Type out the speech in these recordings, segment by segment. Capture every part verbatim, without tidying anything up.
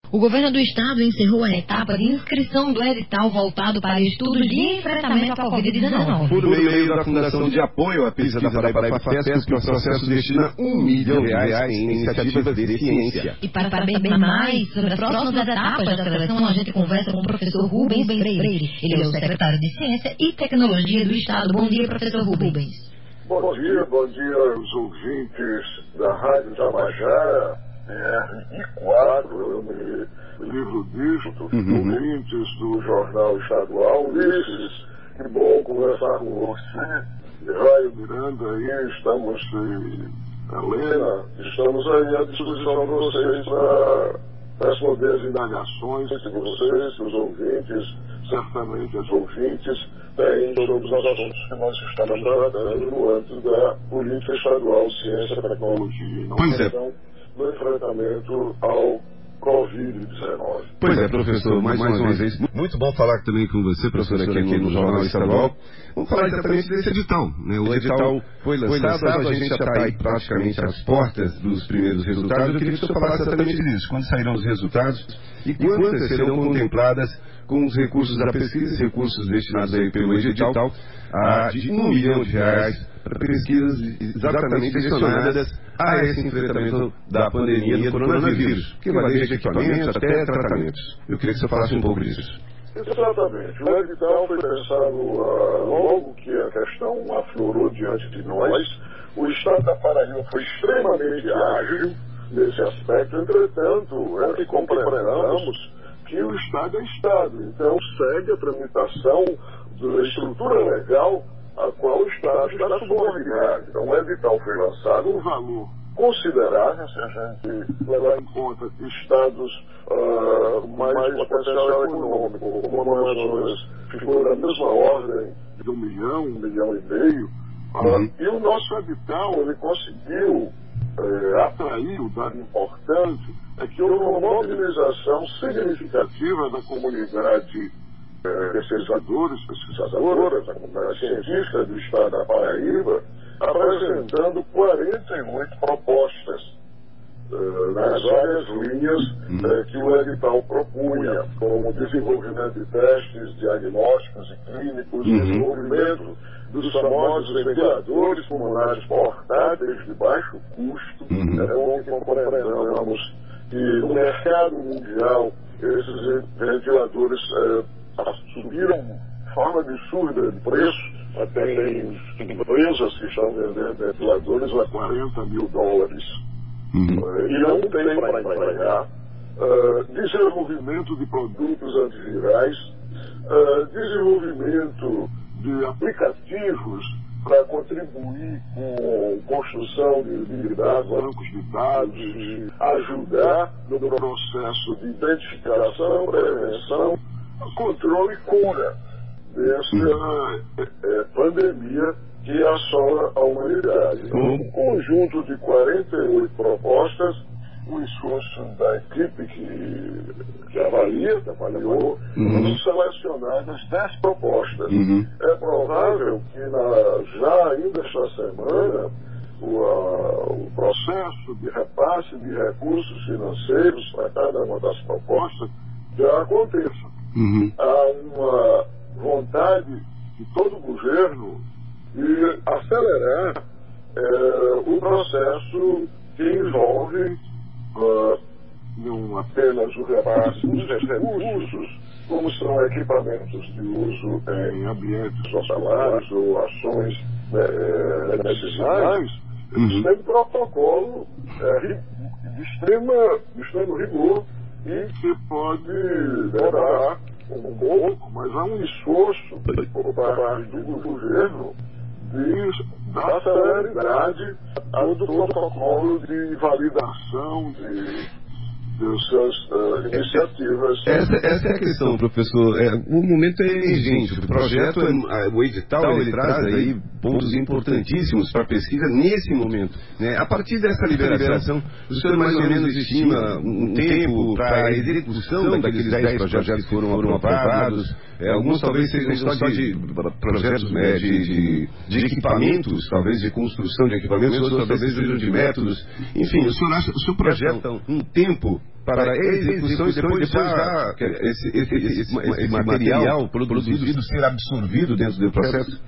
O governo do estado encerrou a etapa de inscrição do edital voltado para estudos de enfrentamento à covid dezenove. Por meio da Fundação de Apoio à Pesquisa da Paraíba FAPESP, o processo destina um milhão de reais em iniciativas de ciência. E para saber mais sobre as próximas etapas da seleção, a gente conversa com o professor Rubens Freire. Ele é o secretário de Ciência e Tecnologia do Estado. Bom dia, professor Rubens. Bom dia, bom dia aos ouvintes da Rádio Tabajara. R I quatro, eu me livro disto, uhum. ouvintes do Jornal Estadual, Ulisses, que bom conversar com você, Raio Miranda, aí estamos, Helena, estamos aí à disposição de vocês para responder as indagações que vocês, que os ouvintes, certamente os ouvintes, têm sobre os assuntos que nós estamos tratando no âmbito da política estadual, ciência, tecnologia e inovação, no enfrentamento ao covid dezenove. Pois é, professor, mais, mais uma vez, muito bom falar também com você, professor, aqui, aqui no Jornal Estadual. Vamos falar exatamente desse edital, né? O edital foi lançado, a gente já está aí praticamente às portas dos primeiros resultados. Eu queria que o senhor falasse exatamente disso, quando sairão os resultados e quantas serão contempladas com os recursos da pesquisa, recursos destinados aí pelo edital, a de um milhão de reais para pesquisas exatamente direcionadas a esse enfrentamento da pandemia do coronavírus, que vai desde equipamentos até tratamentos. Eu queria que você falasse um pouco disso. Exatamente. O edital foi pensado uh, logo que a questão aflorou diante de nós. O Estado da Paraíba foi extremamente ágil nesse aspecto. Entretanto, é que compreendamos que o Estado é Estado. Então, segue a tramitação da estrutura legal a qual o Estado está subordinado. Então, o edital foi lançado, um valor considerável, se a gente levar em conta que estados uh, mais, mais potencial econômico, como o Amazonas, ficou da mesma ordem de um milhão, um milhão e meio, uh, uhum. e o nosso edital, ele conseguiu uh, atrair, um dado importante, é que houve uma mobilização significativa da comunidade pesquisadores, pesquisadoras, a comunidade científica do Estado da Paraíba, apresentando quarenta e oito propostas uh, nas várias linhas uh, que o edital propunha, como desenvolvimento de testes diagnósticos e clínicos, uhum. desenvolvimento dos famosos ventiladores pulmonares portáteis de baixo custo. Uhum. É bom que compreendamos que no mercado mundial esses ventiladores uh, subiram de forma absurda de preço. Até tem empresas que estão vendendo ventiladores a quarenta mil dólares. Uhum. E não tem para entregar. Uh, desenvolvimento de produtos antivirais, uh, desenvolvimento de aplicativos para contribuir com construção de, de dados, bancos de dados, e ajudar no processo de identificação, prevenção, controle e cura dessa é, é, pandemia que assola a humanidade. Um conjunto de quarenta e oito propostas, um esforço da equipe que, que avalia, que avaliou, uhum. selecionadas dez propostas. Uhum. É provável que na, já ainda esta semana o, a, o processo de repasse de recursos financeiros para cada uma das propostas já aconteça. Uhum. Há uma vontade de todo o governo de acelerar é, o processo que envolve uh, não apenas o repasse dos recursos, como são equipamentos de uso em ambientes hospitalares ou ações é, medicinais, uhum. tem um protocolo é, de, extrema, de extremo rigor e que pode demorar um pouco, mas há um esforço por parte do governo de dar celeridade ao do protocolo de validação de, de suas uh, iniciativas. Essa, essa é a questão, professor. É, o momento é urgente. O projeto, é, o edital, ele traz aí pontos importantíssimos para a pesquisa nesse momento. Né? A partir dessa liberação, o senhor mais ou menos estima um tempo para a execução daqueles dez projetos que foram, foram aprovados. É, alguns talvez sejam só de projetos né, de, de, de equipamentos, talvez de construção de equipamentos, outros talvez sejam de métodos. Enfim, o senhor acha, o senhor projeta um tempo para a execução e depois já esse, esse, esse, esse, esse material produzido ser absorvido dentro do processo?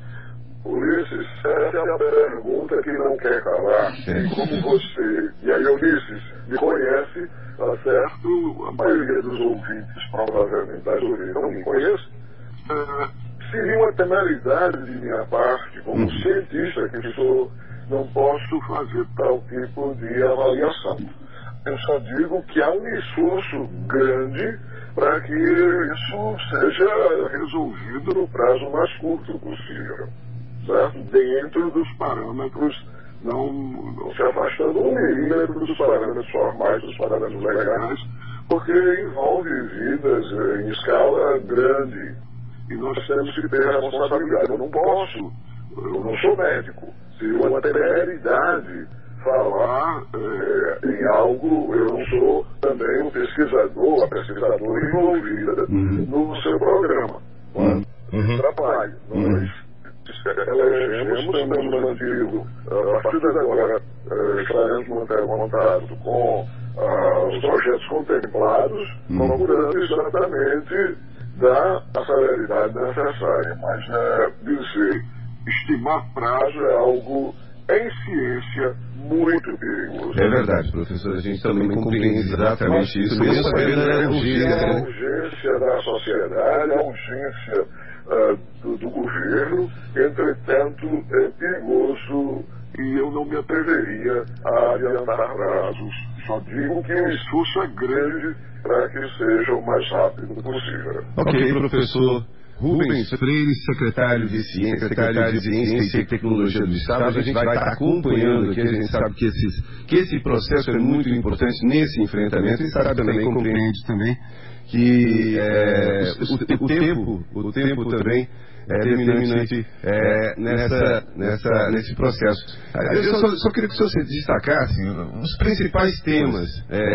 Ulisses, essa é a pergunta que não quer calar. É. Como você, e aí Ulisses, me conhece, tá certo? A maioria dos ouvintes provavelmente das ouvintes não me conhece. Uh, seria uma temeridade de minha parte, como uhum. cientista que sou, não posso fazer tal tipo de avaliação. Eu só digo que há um esforço grande para que isso seja resolvido no prazo mais curto possível, certo? Dentro dos parâmetros, não, não se afastando um milímetro dos parâmetros formais, dos parâmetros legais, porque envolve vidas em escala grande e nós temos que ter responsabilidade. Eu não posso, eu não sou médico, seria uma temeridade falar é, em algo, eu não sou também um pesquisador, a pesquisadora envolvida uhum. no seu programa. Uhum. Uhum. Trabalho. Nós elegemos, temos mantido, a partir de agora, uh, estaremos mantendo contato com uh, os projetos contemplados, uhum. procurando exatamente dar a celeridade necessária. Mas uh, dizer, estimar prazo é algo, em ciência, muito perigoso. É verdade, professor, a gente também compreende exatamente isso, mesmo sabendo a urgência, a urgência da sociedade, a urgência uh, do, do governo, entretanto, é perigoso e eu não me atreveria a adiantar prazos. Só digo que o esforço é grande para que seja o mais rápido possível. Ok, professor Rubens Freire, secretário de Ciência, secretário de Ciência e Tecnologia do Estado. A gente vai estar acompanhando aqui, a gente sabe que, esses, que esse processo é muito importante nesse enfrentamento e sabe também, compreende também que é, o, o tempo, o tempo também é determinante é, nessa, nessa, nesse processo. Eu só, só queria que o senhor destacasse os principais temas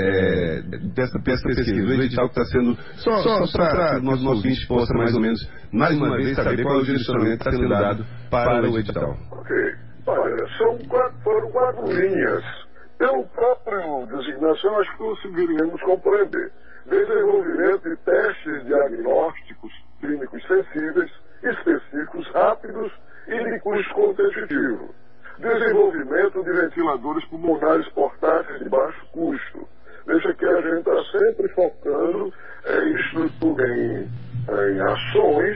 é, dessa, dessa pesquisa, o edital que está sendo, só, só, só para que o nosso ouvinte possa mais ou menos, mais uma vez, saber qual é o direcionamento que está sendo dado para o edital. Ok. Olha, são quatro, foram quatro linhas. Pelo próprio designação, acho que conseguiríamos compreender. Desenvolvimento de testes diagnósticos clínicos sensíveis, específicos, rápidos e de custo competitivo. Desenvolvimento de ventiladores pulmonares portáteis de baixo custo. Veja que a gente está sempre focando em, estrutura, em, em ações,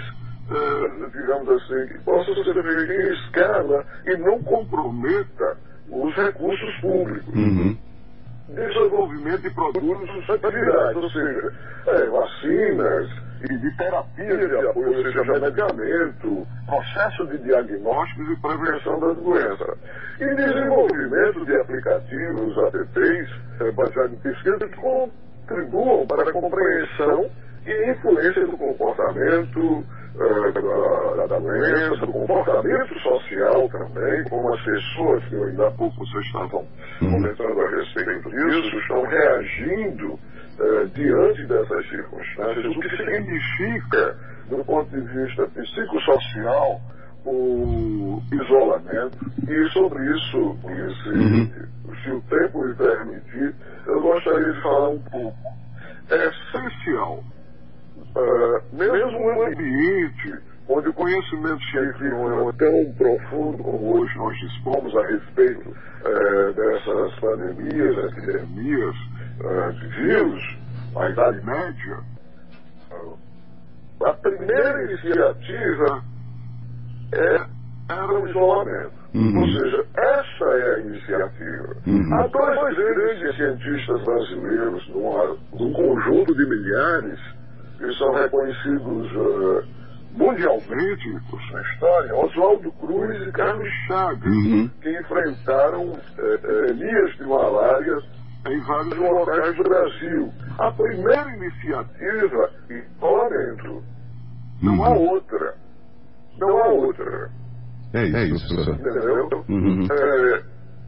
eh, digamos assim, que possam ser feitas em escala e não comprometa os recursos públicos. Uhum. Desenvolvimento de produtos de sustentabilidade, ou seja, é, vacinas e de terapia de apoio, ou seja, medicamento, processo de diagnósticos e prevenção das doenças. E desenvolvimento de aplicativos, apps, é, baseados em pesquisa, que contribuam para a compreensão e influência do comportamento é, da, da doença, do comportamento social também, como as pessoas que ainda há pouco vocês estavam comentando a respeito disso, estão reagindo eh, diante dessas circunstâncias, o que significa, do ponto de vista psicossocial, o isolamento. E sobre isso, se, uhum. se o tempo me permitir, eu gostaria de falar um pouco. É essencial, uh, mesmo um ambiente onde o conhecimento científico não é tão profundo como hoje nós dispomos a respeito uh, dessas pandemias, epidemias, uh, de vírus, a Idade Média, uh, a primeira iniciativa é, era o isolamento. Uhum. Ou seja, essa é a iniciativa. Uhum. Há dois grandes cientistas brasileiros, num, num conjunto de milhares, que são reconhecidos uh, mundialmente por sua história, Oswaldo Cruz e Carlos Chagas, uhum. que enfrentaram uh, epidemias de malária em vários locais do Brasil. A primeira iniciativa, isolamento. Não há outra. Não há outra. É isso, é isso, professor. Entendeu? Uhum. É,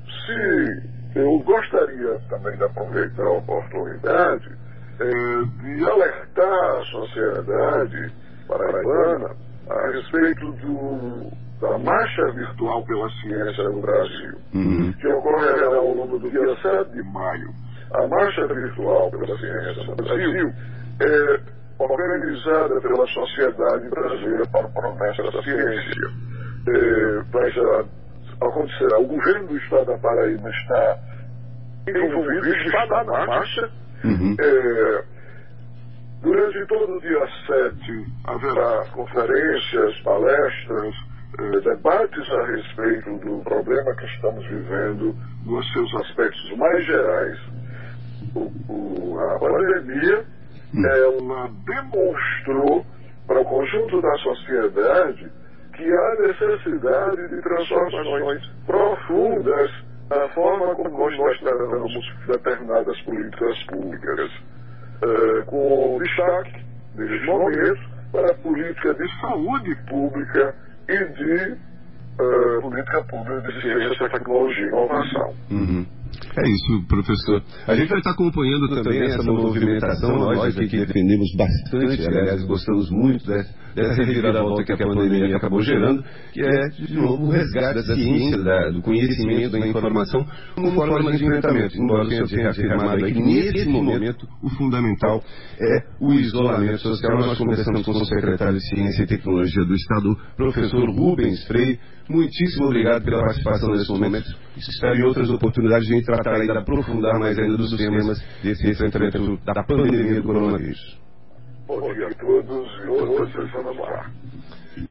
se eu gostaria também de aproveitar a oportunidade é, de alertar a sociedade paraibana a respeito do, da marcha virtual pela ciência no Brasil, uhum. que ocorrerá ao longo do dia sete de maio. A Marcha Virtual pela Ciência no Brasil é organizada pela Sociedade Brasileira para o Progresso da Ciência. É, vai já acontecerá. O governo do Estado da Paraíba está envolvido, está na marcha. Uhum. É, durante todo o dia sete haverá conferências, palestras, eh, debates a respeito do problema que estamos vivendo nos seus aspectos mais gerais. O, o, a pandemia, ela demonstrou para o conjunto da sociedade que há necessidade de transformações profundas na forma como nós tratamos determinadas políticas públicas, uh, com destaque, neste momento, para a política de saúde pública e de uh, política pública de ciência, tecnologia e inovação. Uhum. É isso, professor. A gente vai estar acompanhando também essa movimentação. Nós aqui defendemos bastante, aliás, gostamos muito dessa, dessa reviravolta que a pandemia acabou gerando, que é, de novo, o resgate da ciência, da, do conhecimento, da informação, como forma de enfrentamento. Embora o senhor tenha afirmado aí que, nesse momento, o fundamental é o isolamento social. Nós conversamos com o secretário de Ciência e Tecnologia do Estado, professor Rubens Freire. Muitíssimo obrigado pela participação nesse momento. Espero em outras oportunidades de a gente tratar ainda, aprofundar mais ainda dos temas desse enfrentamento da pandemia do coronavírus. Bom dia a todos e todas, vamos lá.